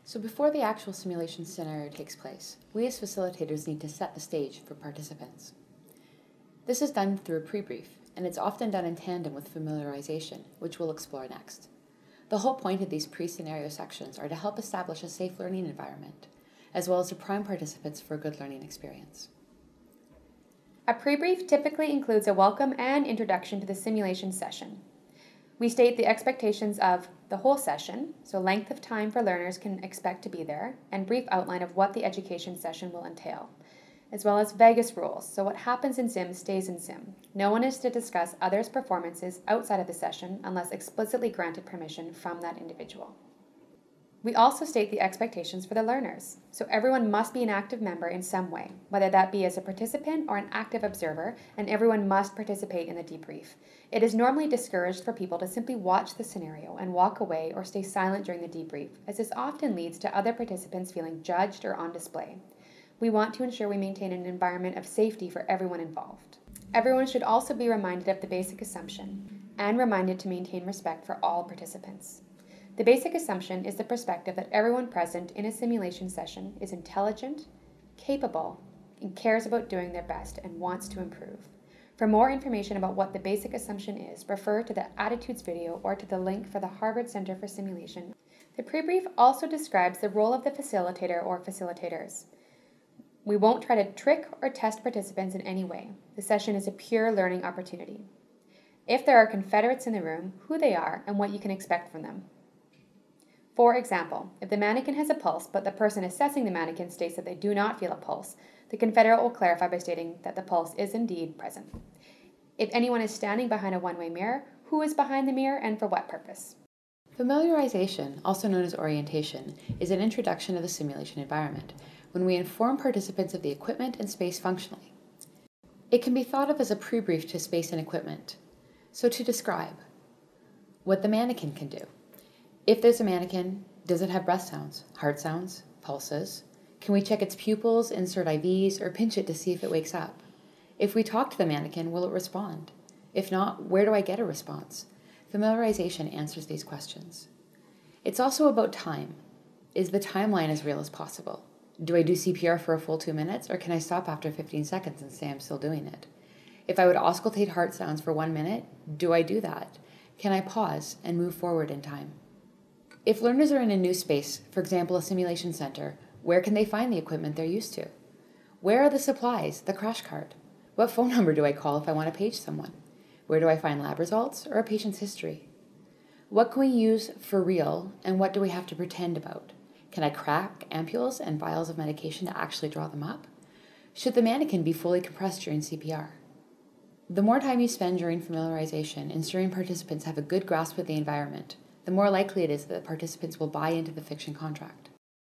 So before the actual simulation scenario takes place, we as facilitators need to set the stage for participants. This is done through a pre-brief, and it's often done in tandem with familiarization, which we'll explore next. The whole point of these pre-scenario sections are to help establish a safe learning environment, as well as to prime participants for a good learning experience. A pre-brief typically includes a welcome and introduction to the simulation session. We state the expectations of the whole session, so length of time for learners can expect to be there, and brief outline of what the education session will entail, as well as Vegas rules, so what happens in Sim stays in Sim. No one is to discuss others' performances outside of the session unless explicitly granted permission from that individual. We also state the expectations for the learners, so everyone must be an active member in some way, whether that be as a participant or an active observer, and everyone must participate in the debrief. It is normally discouraged for people to simply watch the scenario and walk away or stay silent during the debrief, as this often leads to other participants feeling judged or on display. We want to ensure we maintain an environment of safety for everyone involved. Everyone should also be reminded of the basic assumption and reminded to maintain respect for all participants. The basic assumption is the perspective that everyone present in a simulation session is intelligent, capable, and cares about doing their best and wants to improve. For more information about what the basic assumption is, refer to the Attitudes video or to the link for the Harvard Center for Simulation. The pre-brief also describes the role of the facilitator or facilitators. We won't try to trick or test participants in any way. The session is a pure learning opportunity. If there are Confederates in the room, who they are and what you can expect from them. For example, if the mannequin has a pulse, but the person assessing the mannequin states that they do not feel a pulse, the Confederate will clarify by stating that the pulse is indeed present. If anyone is standing behind a one-way mirror, who is behind the mirror and for what purpose? Familiarization, also known as orientation, is an introduction to the simulation environment, when we inform participants of the equipment and space functionally. It can be thought of as a pre-brief to space and equipment. So to describe, what the mannequin can do. If there's a mannequin, does it have breath sounds, heart sounds, pulses? Can we check its pupils, insert IVs, or pinch it to see if it wakes up? If we talk to the mannequin, will it respond? If not, where do I get a response? Familiarization answers these questions. It's also about time. Is the timeline as real as possible? Do I do CPR for a full 2 minutes, or can I stop after 15 seconds and say I'm still doing it? If I would auscultate heart sounds for 1 minute, do I do that? Can I pause and move forward in time? If learners are in a new space, for example a simulation center, where can they find the equipment they're used to? Where are the supplies, the crash cart? What phone number do I call if I want to page someone? Where do I find lab results or a patient's history? What can we use for real and what do we have to pretend about? Can I crack ampules and vials of medication to actually draw them up? Should the mannequin be fully compressed during CPR? The more time you spend during familiarization ensuring participants have a good grasp of the environment, the more likely it is that participants will buy into the fiction contract.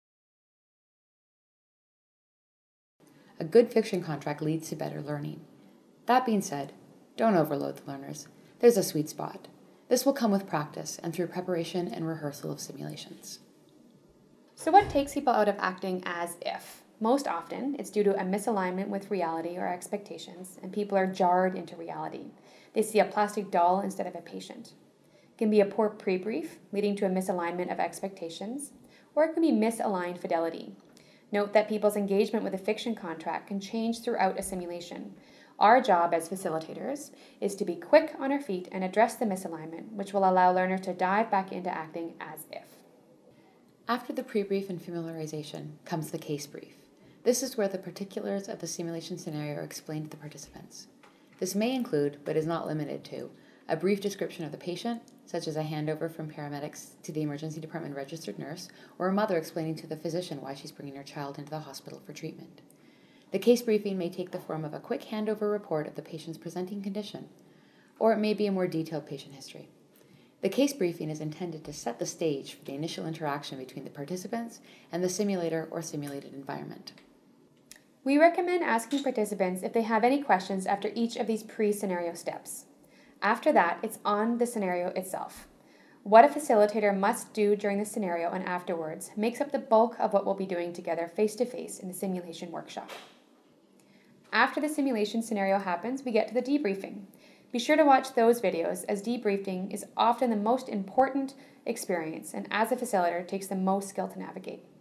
A good fiction contract leads to better learning. That being said, don't overload the learners. There's a sweet spot. This will come with practice and through preparation and rehearsal of simulations. So what takes people out of acting as if? Most often, it's due to a misalignment with reality or expectations, and people are jarred into reality. They see a plastic doll instead of a patient. It can be a poor pre-brief, leading to a misalignment of expectations, or it can be misaligned fidelity. Note that people's engagement with a fiction contract can change throughout a simulation. Our job as facilitators is to be quick on our feet and address the misalignment, which will allow learners to dive back into acting as if. After the pre-brief and familiarization comes the case brief. This is where the particulars of the simulation scenario are explained to the participants. This may include, but is not limited to, a brief description of the patient, such as a handover from paramedics to the emergency department registered nurse, or a mother explaining to the physician why she's bringing her child into the hospital for treatment. The case briefing may take the form of a quick handover report of the patient's presenting condition, or it may be a more detailed patient history. The case briefing is intended to set the stage for the initial interaction between the participants and the simulator or simulated environment. We recommend asking participants if they have any questions after each of these pre-scenario steps. After that, it's on the scenario itself. What a facilitator must do during the scenario and afterwards makes up the bulk of what we'll be doing together face-to-face in the simulation workshop. After the simulation scenario happens, we get to the debriefing. Be sure to watch those videos, as debriefing is often the most important experience and as a facilitator takes the most skill to navigate.